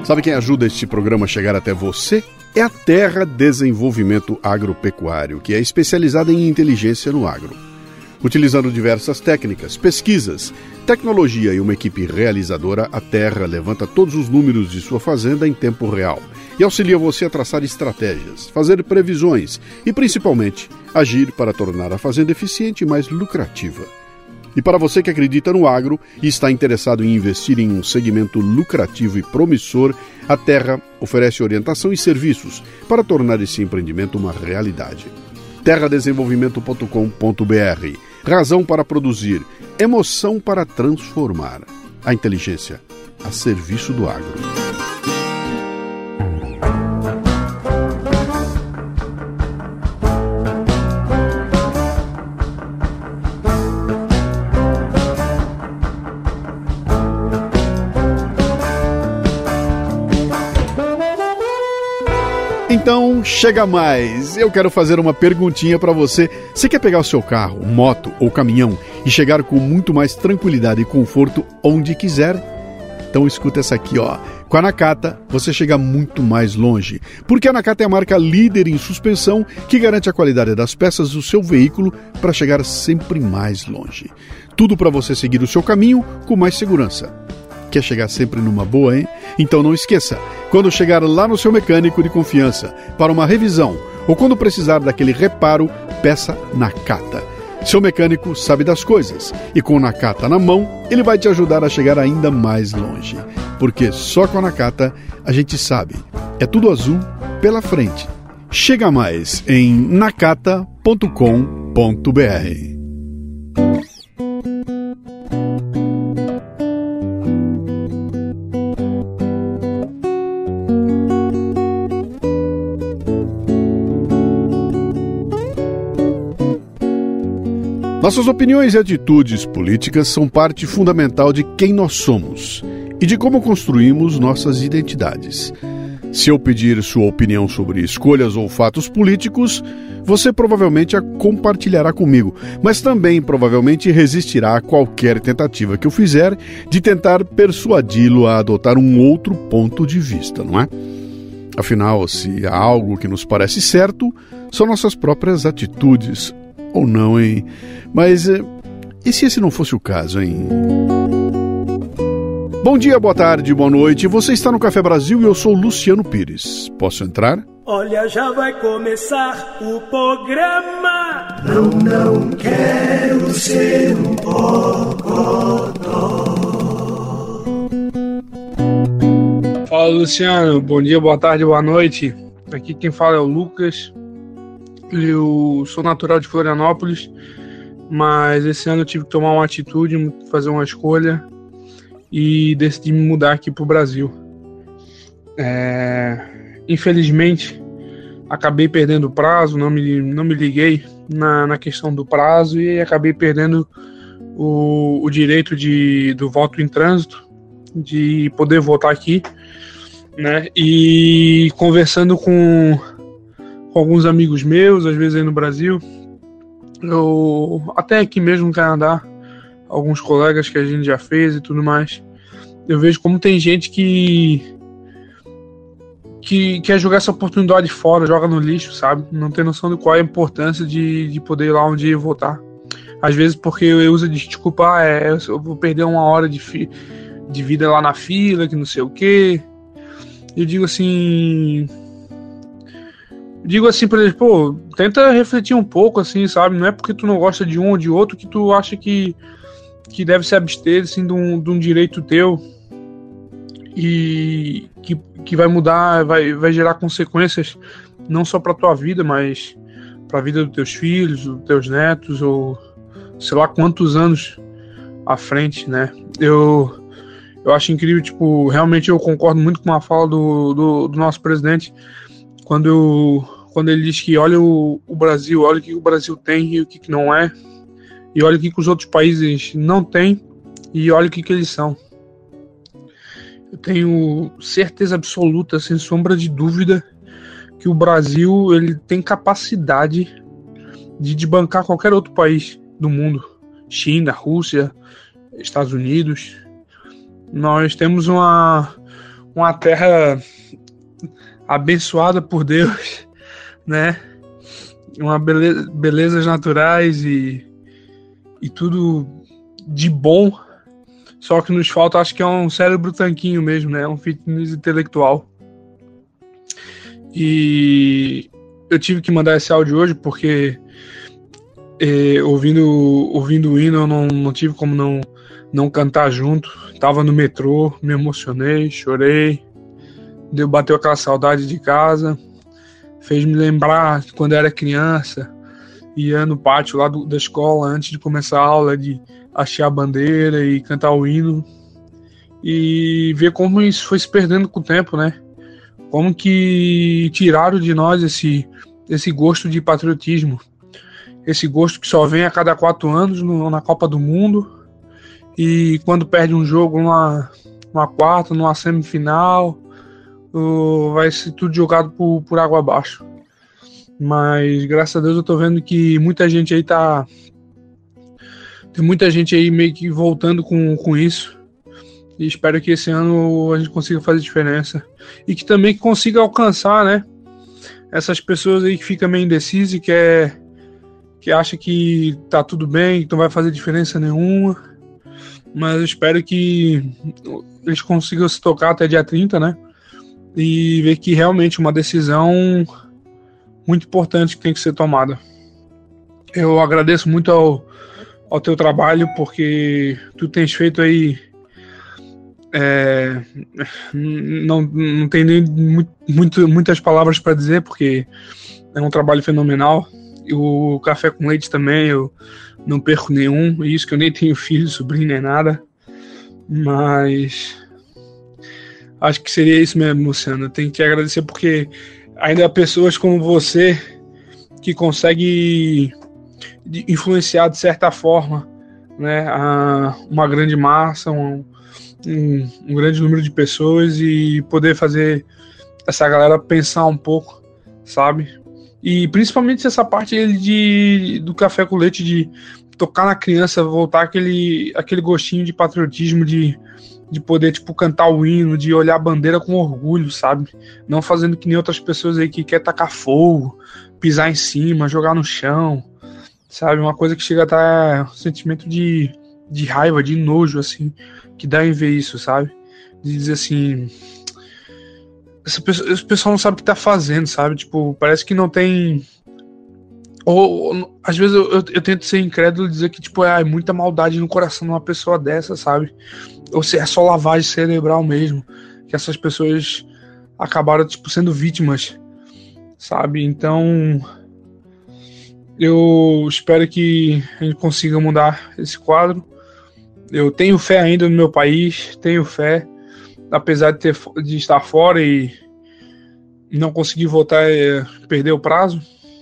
Sabe quem ajuda este programa a chegar até você? É a Terra Desenvolvimento Agropecuário, que é especializada em inteligência no agro. Utilizando diversas técnicas, pesquisas, tecnologia e uma equipe realizadora, a Terra levanta todos os números de sua fazenda em tempo real e auxilia você a traçar estratégias, fazer previsões e, principalmente, agir para tornar a fazenda eficiente e mais lucrativa. E para você que acredita no agro e está interessado em investir em um segmento lucrativo e promissor, a Terra oferece orientação e serviços para tornar esse empreendimento uma realidade. terradesenvolvimento.com.br. Razão para produzir, emoção para transformar. A inteligência a serviço do agro. Então, chega mais. Eu quero fazer uma perguntinha para você. Você quer pegar o seu carro, moto ou caminhão e chegar com muito mais tranquilidade e conforto onde quiser? Então escuta essa aqui, ó. Com a Nakata, você chega muito mais longe. Porque a Nakata é a marca líder em suspensão que garante a qualidade das peças do seu veículo para chegar sempre mais longe. Tudo para você seguir o seu caminho com mais segurança. Quer chegar sempre numa boa, hein? Então não esqueça, quando chegar lá no seu mecânico de confiança para uma revisão ou quando precisar daquele reparo, peça Nakata. Seu mecânico sabe das coisas e com Nakata na mão, ele vai te ajudar a chegar ainda mais longe. Porque só com a Nakata a gente sabe, é tudo azul pela frente. Chega mais em nakata.com.br. Nossas opiniões e atitudes políticas são parte fundamental de quem nós somos e de como construímos nossas identidades. Se eu pedir sua opinião sobre escolhas ou fatos políticos, você provavelmente a compartilhará comigo, mas também provavelmente resistirá a qualquer tentativa que eu fizer de tentar persuadi-lo a adotar um outro ponto de vista, não é? Afinal, se há algo que nos parece certo, são nossas próprias atitudes. Ou não, hein? Mas e se esse não fosse o caso, hein? Bom dia, boa tarde, boa noite. Você está no Café Brasil e eu sou Luciano Pires. Posso entrar? Olha, já vai começar o programa. Não quero ser um bocodó. Fala, Luciano. Bom dia, boa tarde, boa noite. Aqui quem fala é o Lucas. Eu sou natural de Florianópolis, mas esse ano eu tive que tomar uma atitude, fazer uma escolha e decidi me mudar aqui para o Brasil. Infelizmente, acabei perdendo o prazo, não me liguei na questão do prazo e acabei perdendo o direito do voto em trânsito, de poder votar aqui, né? E conversando com alguns amigos meus, às vezes aí no Brasil, até aqui mesmo no Canadá, alguns colegas que a gente já fez e tudo mais, eu vejo como tem gente que quer jogar essa oportunidade fora, joga no lixo, sabe? Não tem noção de qual é a importância de poder ir lá um dia votar. Às vezes porque eu uso de desculpa, eu vou perder uma hora de vida lá na fila, que não sei o quê. Eu digo assim pra eles, tenta refletir um pouco, assim, sabe? Não é porque tu não gosta de um ou de outro que tu acha que deve se abster, assim, de um direito teu e que vai mudar, vai gerar consequências não só pra tua vida, mas pra vida dos teus filhos, dos teus netos, ou sei lá quantos anos à frente, né? Eu acho incrível, realmente eu concordo muito com a fala do nosso presidente, quando ele diz que olha o Brasil, olha o que o Brasil tem e o que não é, e olha o que os outros países não têm e olha o que eles são. Eu tenho certeza absoluta, sem sombra de dúvida, que o Brasil ele tem capacidade de desbancar qualquer outro país do mundo. China, Rússia, Estados Unidos. Nós temos uma uma terra abençoada por Deus, né? Uma belezas naturais e tudo de bom. Só que nos falta, acho que é um cérebro tanquinho mesmo, né? Um fitness intelectual. E eu tive que mandar esse áudio hoje porque ouvindo o hino eu não tive como não cantar junto. Tava no metrô, me emocionei, chorei. Bateu aquela saudade de casa. Fez me lembrar de quando eu era criança. Ia no pátio lá da escola antes de começar a aula, de hastear a bandeira e cantar o hino. E ver como isso foi se perdendo com o tempo, né? Como que tiraram de nós esse gosto de patriotismo. Esse gosto que só vem a cada 4 anos na Copa do Mundo. E quando perde um jogo numa quarta, numa semifinal, vai ser tudo jogado por água abaixo. Mas graças a Deus eu tô vendo que muita gente aí tem muita gente aí meio que voltando com isso. E espero que esse ano a gente consiga fazer diferença. E que também consiga alcançar, né? Essas pessoas aí que ficam meio indecisas e que acham que tá tudo bem, que não vai fazer diferença nenhuma. Mas eu espero que eles consigam se tocar até dia 30, né? E ver que realmente uma decisão muito importante que tem que ser tomada. Eu agradeço muito ao teu trabalho, porque tu tens feito aí não tem nem muitas palavras para dizer, porque é um trabalho fenomenal. E o Café com Leite também eu não perco nenhum, e isso que eu nem tenho filho, sobrinho, nem nada, mas acho que seria isso mesmo, Luciano. Eu tenho que agradecer porque ainda há pessoas como você que conseguem influenciar de certa forma, né, uma grande massa, um grande número de pessoas, e poder fazer essa galera pensar um pouco, sabe? E principalmente essa parte do Café com Leite, de tocar na criança, voltar aquele gostinho de patriotismo, de poder, tipo, cantar o hino, de olhar a bandeira com orgulho, sabe? Não fazendo que nem outras pessoas aí que quer tacar fogo, pisar em cima, jogar no chão, sabe? Uma coisa que chega a dar um sentimento de raiva, de nojo, assim, que dá em ver isso, sabe? De dizer assim, esse pessoal não sabe o que tá fazendo, sabe? Tipo, parece que não tem... Ou às vezes eu tento ser incrédulo e dizer que, tipo, é muita maldade no coração de uma pessoa dessa, sabe? Ou se é só lavagem cerebral mesmo, que essas pessoas acabaram, tipo, sendo vítimas, sabe? Então eu espero que a gente consiga mudar esse quadro. Eu tenho fé ainda no meu país, tenho fé, apesar de estar fora e não conseguir votar, perder o prazo.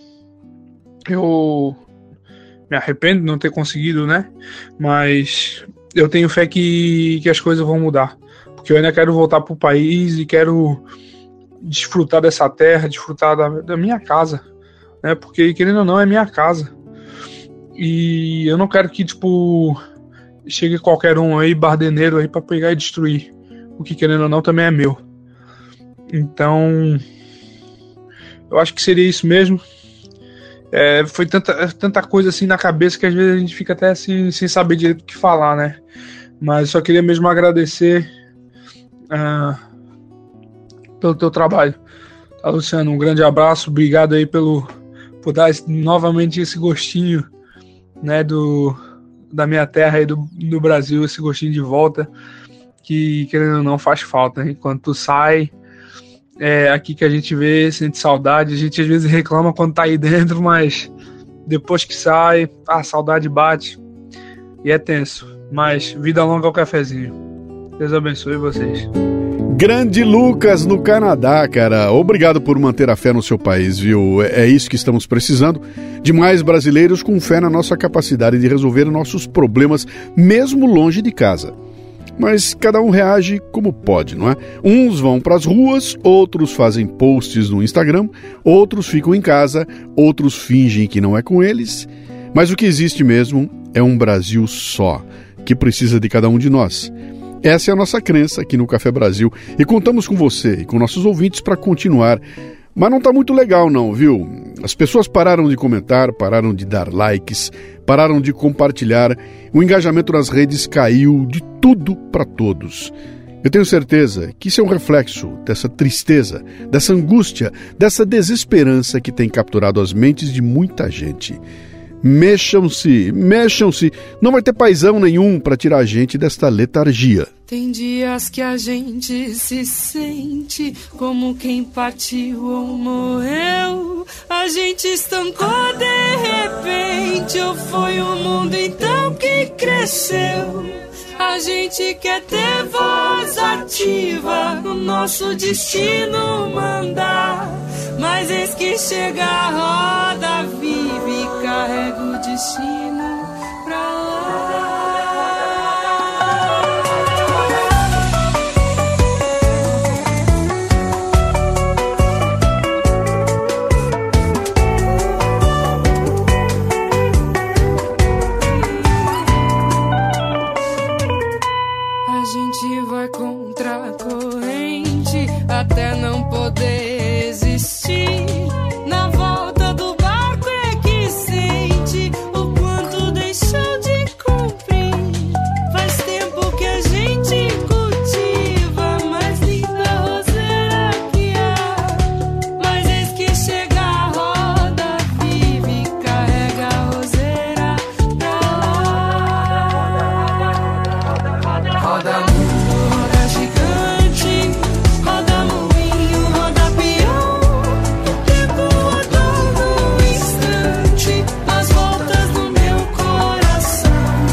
Eu me arrependo de não ter conseguido, né? Mas eu tenho fé que as coisas vão mudar. Porque eu ainda quero voltar pro país e quero desfrutar dessa terra, desfrutar da minha casa, né? Porque, querendo ou não, é minha casa. E eu não quero que, tipo, chegue qualquer um aí, bardeneiro aí, pra pegar e destruir. O que, querendo ou não, também é meu. Então, eu acho que seria isso mesmo. Foi tanta coisa assim na cabeça que às vezes a gente fica até assim, sem saber direito o que falar, né? Mas só queria mesmo agradecer pelo teu trabalho, tá, Luciano? Um grande abraço, obrigado aí por dar novamente esse gostinho, né, da minha terra aí do Brasil, esse gostinho de volta que, querendo ou não, faz falta, né? Quando tu sai, aqui que a gente vê, sente saudade. A gente às vezes reclama quando tá aí dentro, mas depois que sai, a saudade bate e é tenso. Mas vida longa ao cafezinho. Deus abençoe vocês. Grande Lucas no Canadá, cara. Obrigado por manter a fé no seu país, viu? É isso que estamos precisando, de mais brasileiros com fé na nossa capacidade de resolver nossos problemas, mesmo longe de casa. Mas cada um reage como pode, não é? Uns vão para as ruas, outros fazem posts no Instagram, outros ficam em casa, outros fingem que não é com eles. Mas o que existe mesmo é um Brasil só, que precisa de cada um de nós. Essa é a nossa crença aqui no Café Brasil e contamos com você e com nossos ouvintes para continuar. Mas não está muito legal não, viu? As pessoas pararam de comentar, pararam de dar likes, pararam de compartilhar, o engajamento nas redes caiu de tudo para todos. Eu tenho certeza que isso é um reflexo dessa tristeza, dessa angústia, dessa desesperança que tem capturado as mentes de muita gente. Mexam-se, não vai ter paizão nenhum para tirar a gente desta letargia. Tem dias que a gente se sente como quem partiu ou morreu. A gente estancou de repente, ou foi o mundo então que cresceu. A gente quer ter voz ativa, o nosso destino mandar. Mas eis que chega a roda viva e carrega o destino pra lá. A gente vai contra a corrente até não poder existir. Na volta do barco é que sente o quanto deixou de cumprir. Faz tempo que a gente cultiva a mais linda roseira que há. Mas eis que chega a roda viva e carrega a roseira pra lá. Roda mundo, roda gigante, roda moinho, roda peão. O tempo rodou num instante, as voltas do meu coração.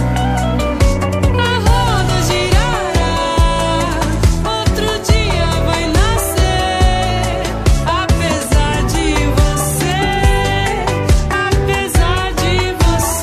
A roda girará, outro dia vai nascer. Apesar de você, apesar de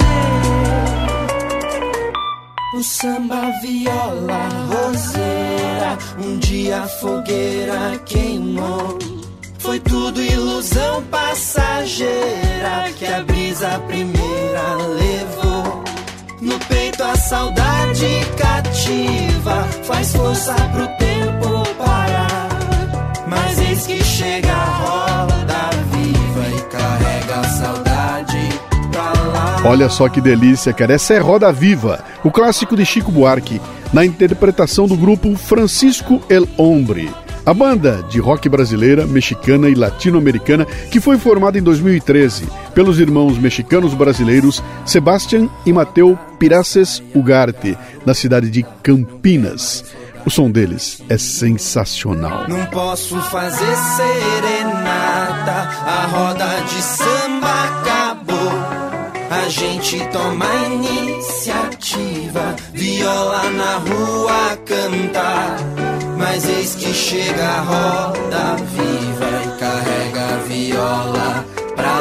você. O samba, viola, roseira, um dia a fogueira queimou. Foi tudo ilusão passageira que a brisa primeira levou. No peito a saudade cativa, faz força pro tempo parar. Mas eis que chega a roda viva e carrega a saudade pra lá. Olha só que delícia, cara. Essa é Roda Viva, o clássico de Chico Buarque, na interpretação do grupo Francisco El Hombre. A banda de rock brasileira, mexicana e latino-americana que foi formada em 2013 pelos irmãos mexicanos brasileiros Sebastián e Mateo Piraces Ugarte, na cidade de Campinas. O som deles é sensacional. Não posso fazer serenata, a roda de samba acabou. A gente toma a iniciativa, viola na rua cantar. Mas eis que chega a roda viva e carrega a viola pra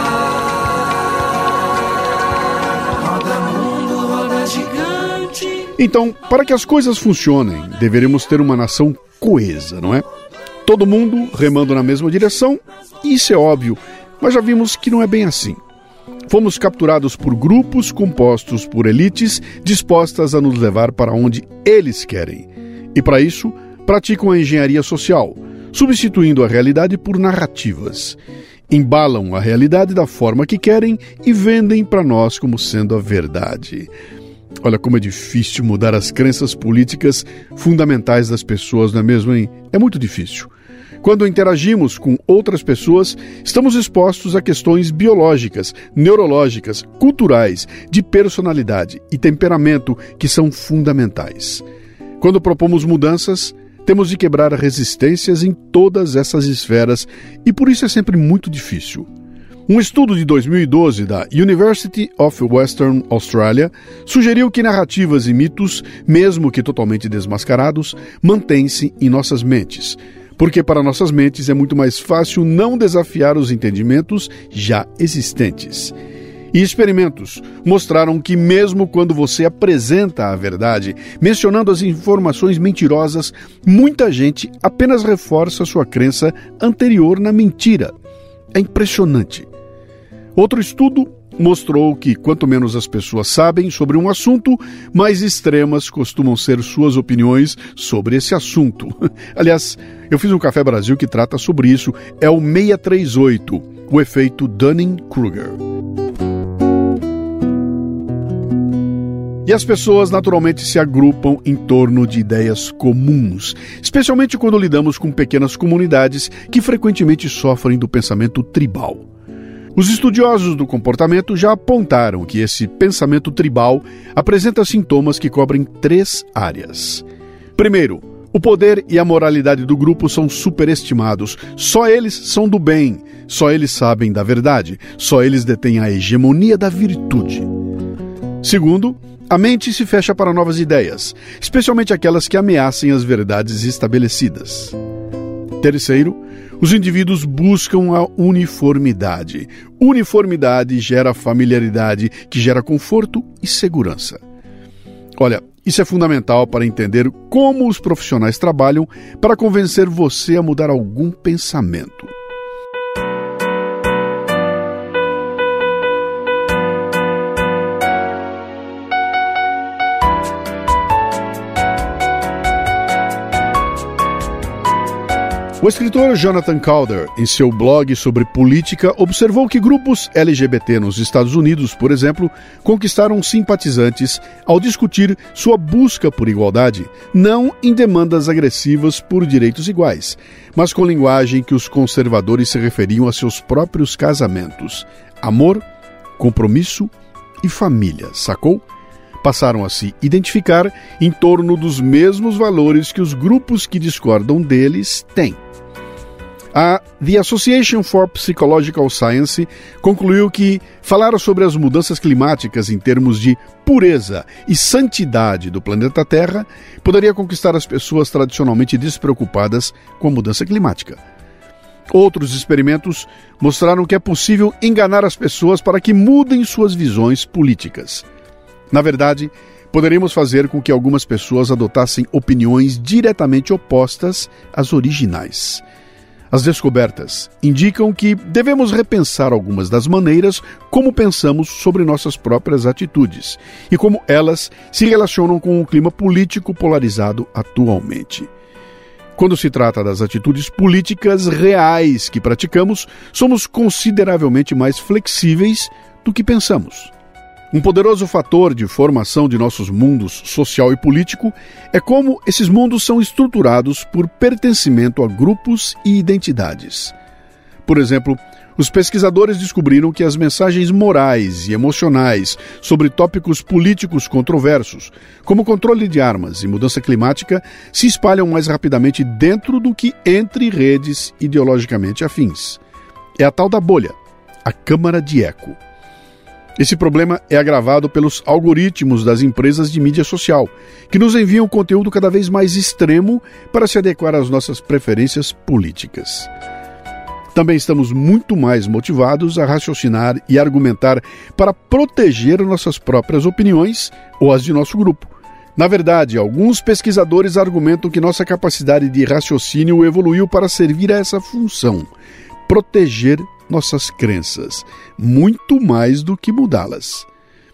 lá. Roda mundo, roda gigante. Então, para que as coisas funcionem, deveremos ter uma nação coesa, não é? Todo mundo remando na mesma direção, isso é óbvio, mas já vimos que não é bem assim. Fomos capturados por grupos compostos por elites dispostas a nos levar para onde eles querem. E para isso, praticam a engenharia social, substituindo a realidade por narrativas. Embalam a realidade da forma que querem e vendem para nós como sendo a verdade. Olha como é difícil mudar as crenças políticas fundamentais das pessoas, não é mesmo, hein? É muito difícil. Quando interagimos com outras pessoas, estamos expostos a questões biológicas, neurológicas, culturais, de personalidade e temperamento que são fundamentais. Quando propomos mudanças, temos de quebrar resistências em todas essas esferas e por isso é sempre muito difícil. Um estudo de 2012 da University of Western Australia sugeriu que narrativas e mitos, mesmo que totalmente desmascarados, mantêm-se em nossas mentes, porque para nossas mentes é muito mais fácil não desafiar os entendimentos já existentes. E experimentos mostraram que mesmo quando você apresenta a verdade, mencionando as informações mentirosas, muita gente apenas reforça sua crença anterior na mentira. É impressionante. Outro estudo mostrou que quanto menos as pessoas sabem sobre um assunto, mais extremas costumam ser suas opiniões sobre esse assunto. Aliás, eu fiz um Café Brasil que trata sobre isso, é o 638, o efeito Dunning-Kruger. E as pessoas naturalmente se agrupam em torno de ideias comuns, especialmente quando lidamos com pequenas comunidades que frequentemente sofrem do pensamento tribal. Os estudiosos do comportamento já apontaram que esse pensamento tribal apresenta sintomas que cobrem 3 áreas. Primeiro, o poder e a moralidade do grupo são superestimados. Só eles são do bem, só eles sabem da verdade, só eles detêm a hegemonia da virtude. Segundo, a mente se fecha para novas ideias, especialmente aquelas que ameacem as verdades estabelecidas. Terceiro, os indivíduos buscam a uniformidade. Uniformidade gera familiaridade, que gera conforto e segurança. Olha, isso é fundamental para entender como os profissionais trabalham para convencer você a mudar algum pensamento. O escritor Jonathan Calder, em seu blog sobre política, observou que grupos LGBT nos Estados Unidos, por exemplo, conquistaram simpatizantes ao discutir sua busca por igualdade, não em demandas agressivas por direitos iguais, mas com linguagem que os conservadores se referiam a seus próprios casamentos. Amor, compromisso e família, sacou? Passaram a se identificar em torno dos mesmos valores que os grupos que discordam deles têm. A The Association for Psychological Science concluiu que falar sobre as mudanças climáticas em termos de pureza e santidade do planeta Terra poderia conquistar as pessoas tradicionalmente despreocupadas com a mudança climática. Outros experimentos mostraram que é possível enganar as pessoas para que mudem suas visões políticas. Na verdade, poderíamos fazer com que algumas pessoas adotassem opiniões diretamente opostas às originais. As descobertas indicam que devemos repensar algumas das maneiras como pensamos sobre nossas próprias atitudes e como elas se relacionam com o clima político polarizado atualmente. Quando se trata das atitudes políticas reais que praticamos, somos consideravelmente mais flexíveis do que pensamos. Um poderoso fator de formação de nossos mundos social e político é como esses mundos são estruturados por pertencimento a grupos e identidades. Por exemplo, os pesquisadores descobriram que as mensagens morais e emocionais sobre tópicos políticos controversos, como controle de armas e mudança climática, se espalham mais rapidamente dentro do que entre redes ideologicamente afins. É a tal da bolha, a câmara de eco. Esse problema é agravado pelos algoritmos das empresas de mídia social, que nos enviam conteúdo cada vez mais extremo para se adequar às nossas preferências políticas. Também estamos muito mais motivados a raciocinar e argumentar para proteger nossas próprias opiniões ou as de nosso grupo. Na verdade, alguns pesquisadores argumentam que nossa capacidade de raciocínio evoluiu para servir a essa função: proteger nossas crenças, muito mais do que mudá-las.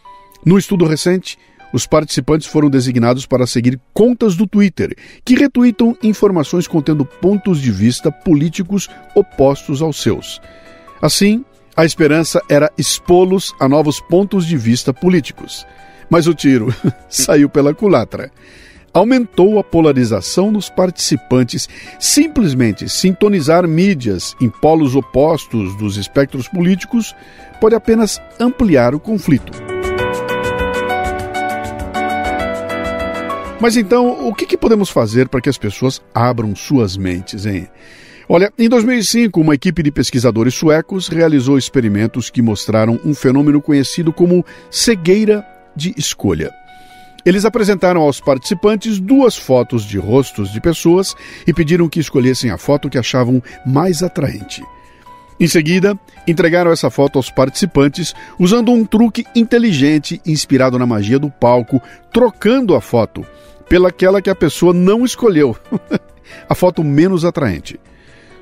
No estudo recente, os participantes foram designados para seguir contas do Twitter, que retweetam informações contendo pontos de vista políticos opostos aos seus. Assim, a esperança era expô-los a novos pontos de vista políticos. Mas o tiro saiu pela culatra. Aumentou a polarização nos participantes. Simplesmente sintonizar mídias em polos opostos dos espectros políticos pode apenas ampliar o conflito. Mas então, o que podemos fazer para que as pessoas abram suas mentes, hein? Olha, em 2005, uma equipe de pesquisadores suecos realizou experimentos que mostraram um fenômeno conhecido como cegueira de escolha. Eles apresentaram aos participantes 2 fotos de rostos de pessoas e pediram que escolhessem a foto que achavam mais atraente. Em seguida, entregaram essa foto aos participantes usando um truque inteligente inspirado na magia do palco, trocando a foto pelaquela que a pessoa não escolheu, a foto menos atraente.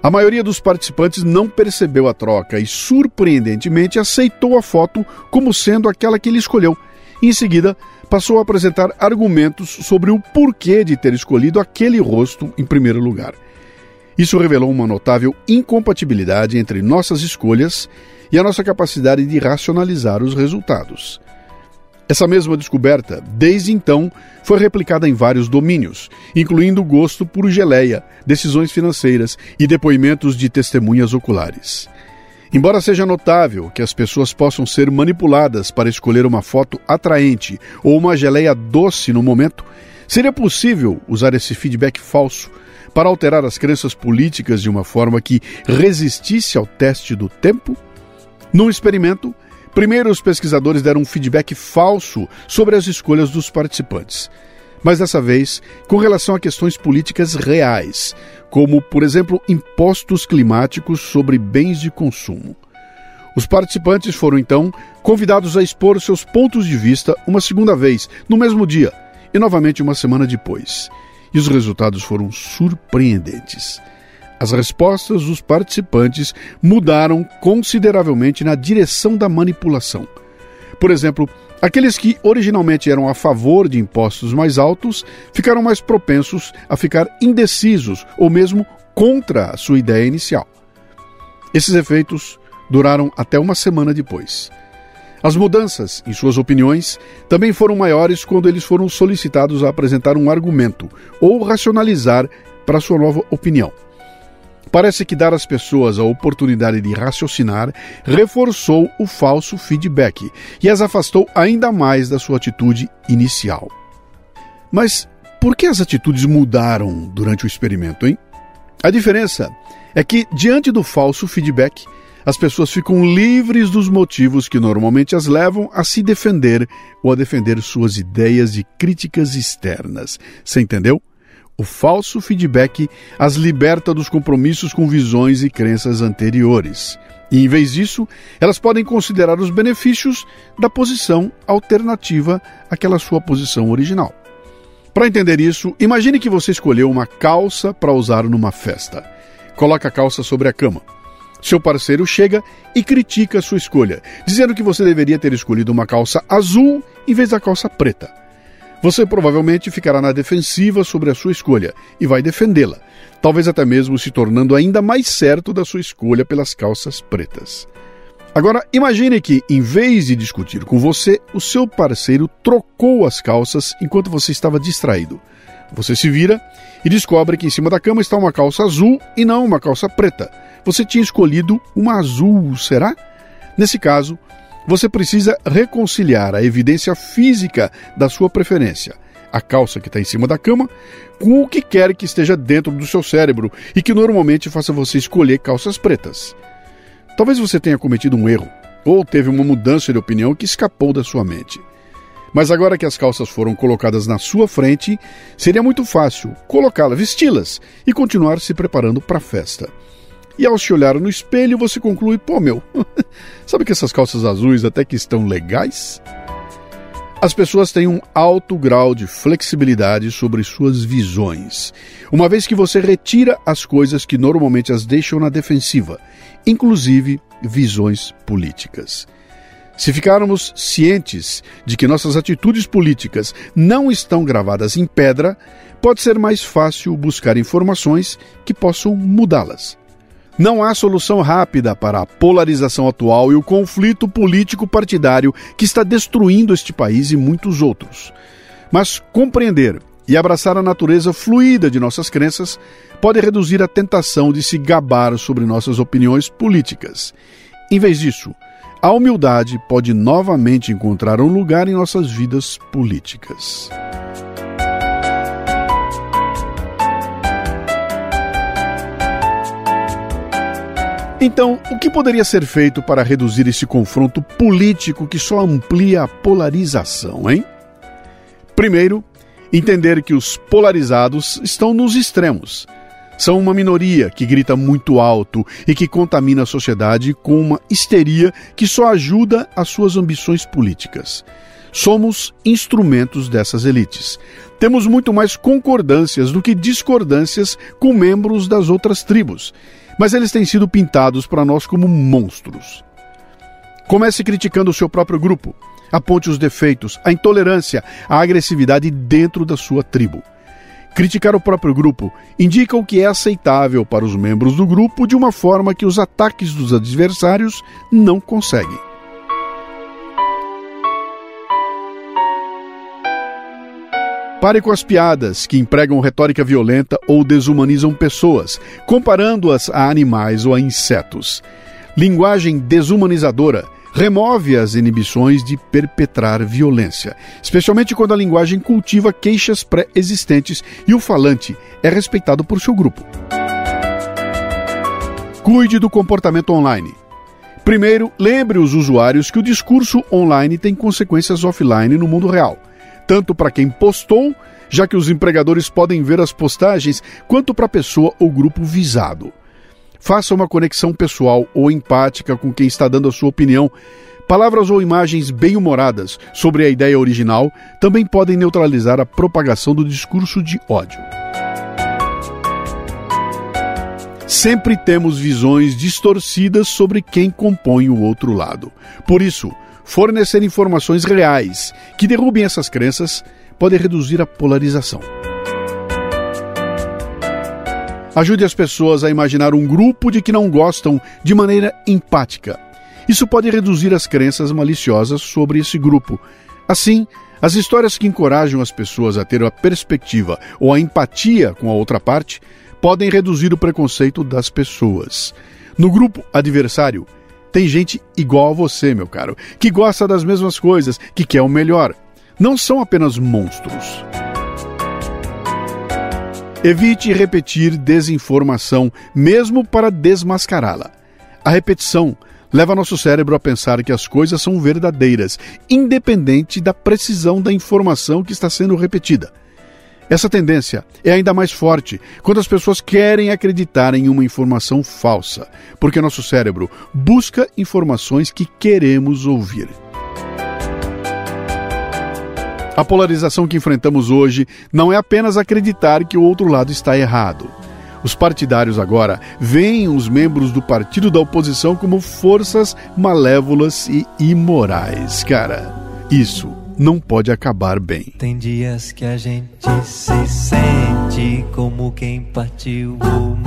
A maioria dos participantes não percebeu a troca e, surpreendentemente, aceitou a foto como sendo aquela que ele escolheu. Em seguida, passou a apresentar argumentos sobre o porquê de ter escolhido aquele rosto em primeiro lugar. Isso revelou uma notável incompatibilidade entre nossas escolhas e a nossa capacidade de racionalizar os resultados. Essa mesma descoberta, desde então, foi replicada em vários domínios, incluindo o gosto por geleia, decisões financeiras e depoimentos de testemunhas oculares. Embora seja notável que as pessoas possam ser manipuladas para escolher uma foto atraente ou uma geleia doce no momento, seria possível usar esse feedback falso para alterar as crenças políticas de uma forma que resistisse ao teste do tempo? Num experimento, primeiro os pesquisadores deram um feedback falso sobre as escolhas dos participantes, mas dessa vez com relação a questões políticas reais, como, por exemplo, impostos climáticos sobre bens de consumo. Os participantes foram, então, convidados a expor seus pontos de vista uma segunda vez, no mesmo dia, e novamente uma semana depois. E os resultados foram surpreendentes. As respostas dos participantes mudaram consideravelmente na direção da manipulação. Por exemplo, aqueles que originalmente eram a favor de impostos mais altos ficaram mais propensos a ficar indecisos ou mesmo contra a sua ideia inicial. Esses efeitos duraram até uma semana depois. As mudanças em suas opiniões também foram maiores quando eles foram solicitados a apresentar um argumento ou racionalizar para sua nova opinião. Parece que dar às pessoas a oportunidade de raciocinar reforçou o falso feedback e as afastou ainda mais da sua atitude inicial. Mas por que as atitudes mudaram durante o experimento, hein? A diferença é que, diante do falso feedback, as pessoas ficam livres dos motivos que normalmente as levam a se defender ou a defender suas ideias de críticas externas. Você entendeu? O falso feedback as liberta dos compromissos com visões e crenças anteriores. E, em vez disso, elas podem considerar os benefícios da posição alternativa àquela sua posição original. Para entender isso, imagine que você escolheu uma calça para usar numa festa. Coloca a calça sobre a cama. Seu parceiro chega e critica a sua escolha, dizendo que você deveria ter escolhido uma calça azul em vez da calça preta. Você provavelmente ficará na defensiva sobre a sua escolha e vai defendê-la, talvez até mesmo se tornando ainda mais certo da sua escolha pelas calças pretas. Agora, imagine que, em vez de discutir com você, o seu parceiro trocou as calças enquanto você estava distraído. Você se vira e descobre que em cima da cama está uma calça azul e não uma calça preta. Você tinha escolhido uma azul, será? Nesse caso, você precisa reconciliar a evidência física da sua preferência, a calça que está em cima da cama, com o que quer que esteja dentro do seu cérebro e que normalmente faça você escolher calças pretas. Talvez você tenha cometido um erro, ou teve uma mudança de opinião que escapou da sua mente. Mas agora que as calças foram colocadas na sua frente, seria muito fácil colocá-las, vesti-las e continuar se preparando para a festa. E ao se olhar no espelho, você conclui, sabe que essas calças azuis até que estão legais? As pessoas têm um alto grau de flexibilidade sobre suas visões, uma vez que você retira as coisas que normalmente as deixam na defensiva, inclusive visões políticas. Se ficarmos cientes de que nossas atitudes políticas não estão gravadas em pedra, pode ser mais fácil buscar informações que possam mudá-las. Não há solução rápida para a polarização atual e o conflito político partidário que está destruindo este país e muitos outros. Mas compreender e abraçar a natureza fluida de nossas crenças pode reduzir a tentação de se gabar sobre nossas opiniões políticas. Em vez disso, a humildade pode novamente encontrar um lugar em nossas vidas políticas. Então, o que poderia ser feito para reduzir esse confronto político que só amplia a polarização, hein? Primeiro, entender que os polarizados estão nos extremos. São uma minoria que grita muito alto e que contamina a sociedade com uma histeria que só ajuda as suas ambições políticas. Somos instrumentos dessas elites. Temos muito mais concordâncias do que discordâncias com membros das outras tribos. mas eles têm sido pintados para nós como monstros. Comece criticando o seu próprio grupo. Aponte os defeitos, a intolerância, a agressividade dentro da sua tribo. Criticar o próprio grupo indica o que é aceitável para os membros do grupo de uma forma que os ataques dos adversários não conseguem. Pare com as piadas que empregam retórica violenta ou desumanizam pessoas, comparando-as a animais ou a insetos. Linguagem desumanizadora remove as inibições de perpetrar violência, especialmente quando a linguagem cultiva queixas pré-existentes e o falante é respeitado por seu grupo. Cuide do comportamento online. Primeiro, lembre os usuários que o discurso online tem consequências offline no mundo real, tanto para quem postou, já que os empregadores podem ver as postagens, quanto para a pessoa ou grupo visado. Faça uma conexão pessoal ou empática com quem está dando a sua opinião. Palavras ou imagens bem-humoradas sobre a ideia original também podem neutralizar a propagação do discurso de ódio. Sempre temos visões distorcidas sobre quem compõe o outro lado. Por isso, fornecer informações reais que derrubem essas crenças pode reduzir a polarização. Ajude as pessoas a imaginar um grupo de que não gostam de maneira empática. Isso pode reduzir as crenças maliciosas sobre esse grupo. Assim, as histórias que encorajam as pessoas a ter a perspectiva ou a empatia com a outra parte podem reduzir o preconceito das pessoas. No grupo adversário, tem gente igual a você, meu caro, que gosta das mesmas coisas, que quer o melhor. Não são apenas monstros. Evite repetir desinformação, mesmo para desmascará-la. A repetição leva nosso cérebro a pensar que as coisas são verdadeiras, independente da precisão da informação que está sendo repetida. Essa tendência é ainda mais forte quando as pessoas querem acreditar em uma informação falsa, porque nosso cérebro busca informações que queremos ouvir. A polarização que enfrentamos hoje não é apenas acreditar que o outro lado está errado. Os partidários agora veem os membros do partido da oposição como forças malévolas e imorais. Cara, isso não pode acabar bem. Tem dias que a gente se sente como quem partiu ou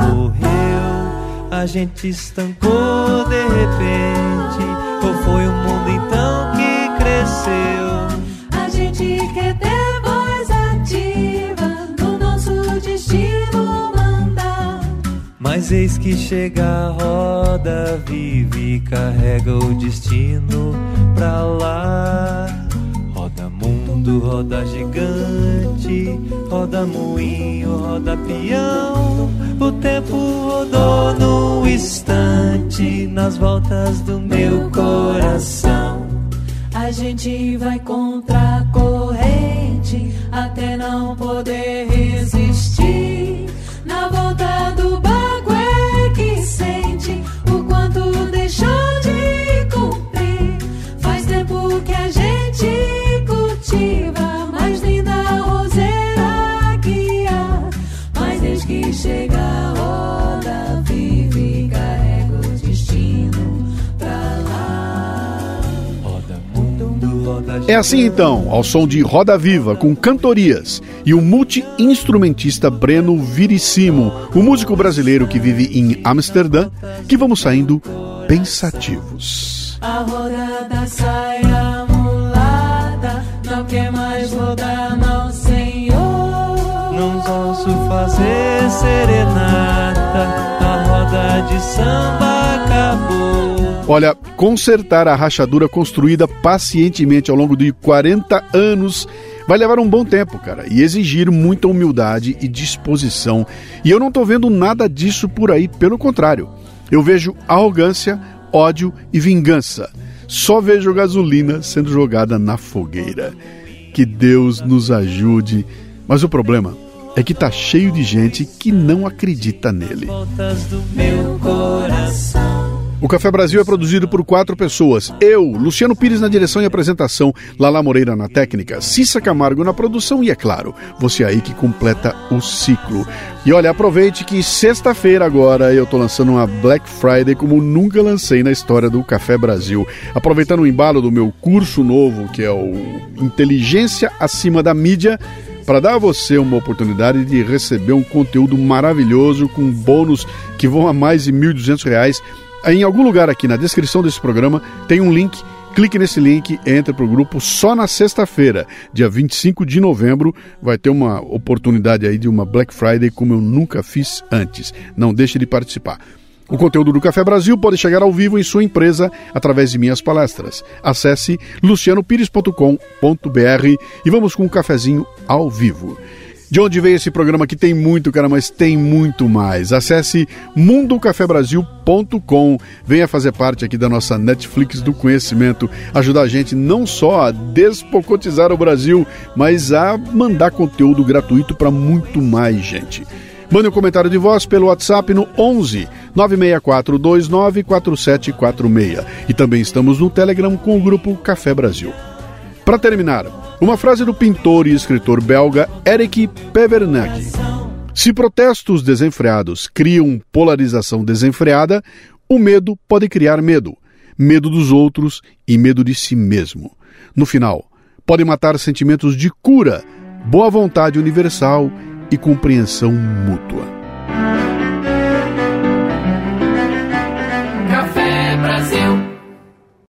morreu. A gente estancou de repente, ou foi o mundo então que cresceu? A gente quer ter voz ativa no nosso destino mandar. Mas eis que chega a roda viva e carrega o destino pra lá. Roda mundo, roda gigante, roda moinho, roda peão. O tempo rodou num instante nas voltas do meu coração. A gente vai contra a corrente até não poder resistir. Na volta do barco é que sente o quanto deixou de cumprir. Faz tempo que a gente cultiva a mais linda roseira que há. Mas desde que chega a roda vive e carrega o destino pra lá. Roda mundo, roda É assim então, ao som de Roda Viva, com cantorias, e o multi-instrumentista Breno Virissimo, o músico brasileiro que vive em Amsterdã, que vamos saindo pensativos. A roda da saia mulata não quer mais rodar, não, senhor. não ouço fazer serenata, a roda de samba acabou. Olha, consertar a rachadura construída pacientemente ao longo de 40 anos vai levar um bom tempo, cara, e exigir muita humildade e disposição. E eu não tô vendo nada disso por aí, pelo contrário. Eu vejo arrogância, ódio e vingança. Só vejo gasolina sendo jogada na fogueira. Que Deus nos ajude. Mas o problema é que tá cheio de gente que não acredita nele. Voltas do meu coração. O Café Brasil é produzido por 4 pessoas. Eu, Luciano Pires na direção e apresentação, Lala Moreira na técnica, Cissa Camargo na produção e, é claro, você aí que completa o ciclo. E olha, aproveite que sexta-feira agora eu tô lançando uma Black Friday como nunca lancei na história do Café Brasil. Aproveitando o embalo do meu curso novo, que é o Inteligência Acima da Mídia, para dar a você uma oportunidade de receber um conteúdo maravilhoso com bônus que vão a mais de R$ 1.200. Em algum lugar aqui na descrição desse programa tem um link, clique nesse link, entre para o grupo. Só na sexta-feira, dia 25 de novembro, vai ter uma oportunidade aí de uma Black Friday como eu nunca fiz antes. Não deixe de participar. O conteúdo do Café Brasil pode chegar ao vivo em sua empresa através de minhas palestras. Acesse lucianopires.com.br e vamos com um cafezinho ao vivo. De onde veio esse programa que tem muito, cara, mas tem muito mais. Acesse mundocafebrasil.com. Venha fazer parte aqui da nossa Netflix do conhecimento. Ajudar a gente não só a despocotizar o Brasil, mas a mandar conteúdo gratuito para muito mais gente. Mande um comentário de voz pelo WhatsApp no 11 96429 4746. E também estamos no Telegram com o grupo Café Brasil. Para terminar, uma frase do pintor e escritor belga Eric Pevernac. Se protestos desenfreados criam polarização desenfreada, o medo pode criar medo. Medo dos outros e medo de si mesmo. No final, pode matar sentimentos de cura, boa vontade universal e compreensão mútua.